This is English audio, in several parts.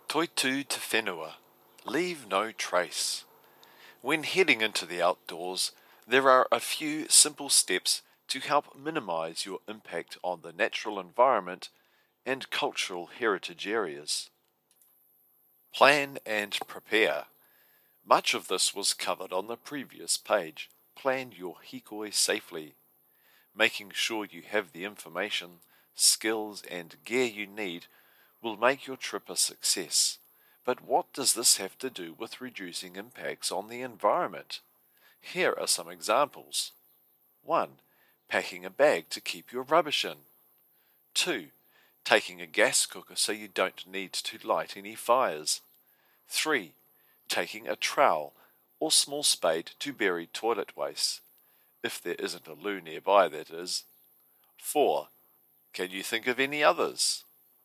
Toitu te whenua, leave no trace. When heading into the outdoors, there are a few simple steps to help minimize your impact on the natural environment and cultural heritage areas. Plan and prepare. Much of this was covered on the previous page. Plan your hikoi safely. Making sure you have the information, skills and gear you need will make your trip a success. But what does this have to do with reducing impacts on the environment? Here are some examples. 1. Packing a bag to keep your rubbish in. 2. Taking a gas cooker so you don't need to light any fires. 3. Taking a trowel or small spade to bury toilet waste, if there isn't a loo nearby, that is. 4. Can you think of any others?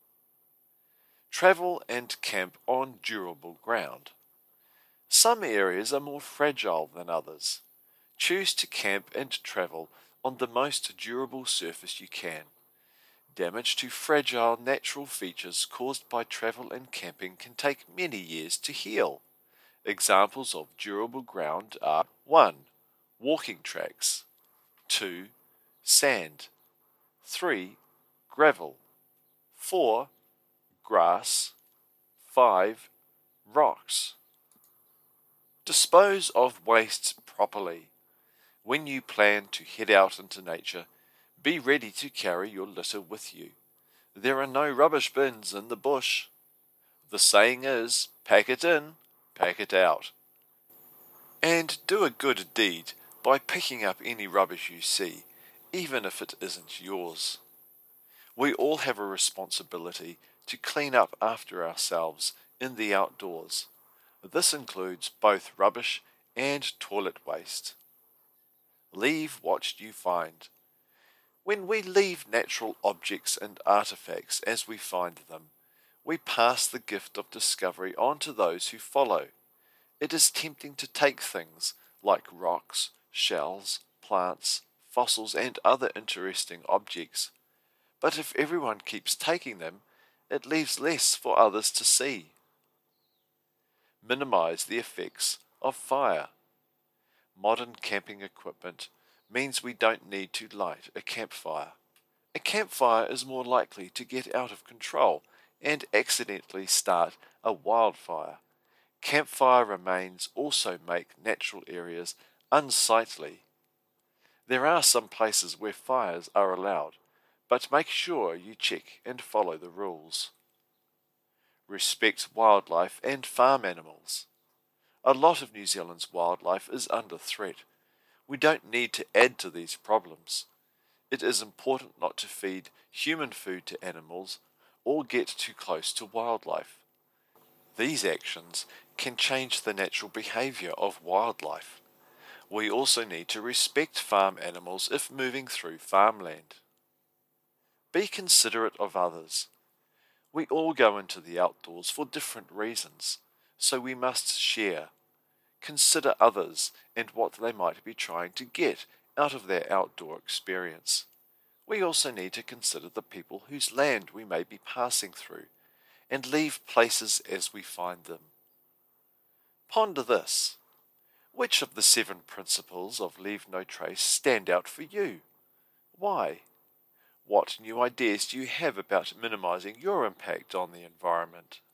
Travel and camp on durable ground. Some areas are more fragile than others. Choose to camp and travel on the most durable surface you can. Damage to fragile natural features caused by travel and camping can take many years to heal. Examples of durable ground are 1. Walking tracks. 2. Sand. 3. Gravel. 4. Grass. 5. Rocks. Dispose of wastes properly. When you plan to head out into nature, be ready to carry your litter with you. There are no rubbish bins in the bush. The saying is, pack it in, pack it out. And do a good deed by picking up any rubbish you see, even if it isn't yours. We all have a responsibility to clean up after ourselves in the outdoors. This includes both rubbish and toilet waste. Leave what you find. When we leave natural objects and artifacts as we find them, we pass the gift of discovery on to those who follow. It is tempting to take things like rocks, shells, plants, fossils and other interesting objects. But if everyone keeps taking them, it leaves less for others to see. Minimize the effects of fire. Modern camping equipment means we don't need to light a campfire. A campfire is more likely to get out of control and accidentally start a wildfire. Campfire remains also make natural areas unsightly. There are some places where fires are allowed, but make sure you check and follow the rules. Respect wildlife and farm animals. A lot of New Zealand's wildlife is under threat. We don't need to add to these problems. It is important not to feed human food to animals or get too close to wildlife. These actions can change the natural behaviour of wildlife. We also need to respect farm animals if moving through farmland. Be considerate of others. We all go into the outdoors for different reasons, so we must share. Consider others and what they might be trying to get out of their outdoor experience. We also need to consider the people whose land we may be passing through, and leave places as we find them. Ponder this. Which of the 7 principles of Leave No Trace stand out for you? Why? What new ideas do you have about minimizing your impact on the environment?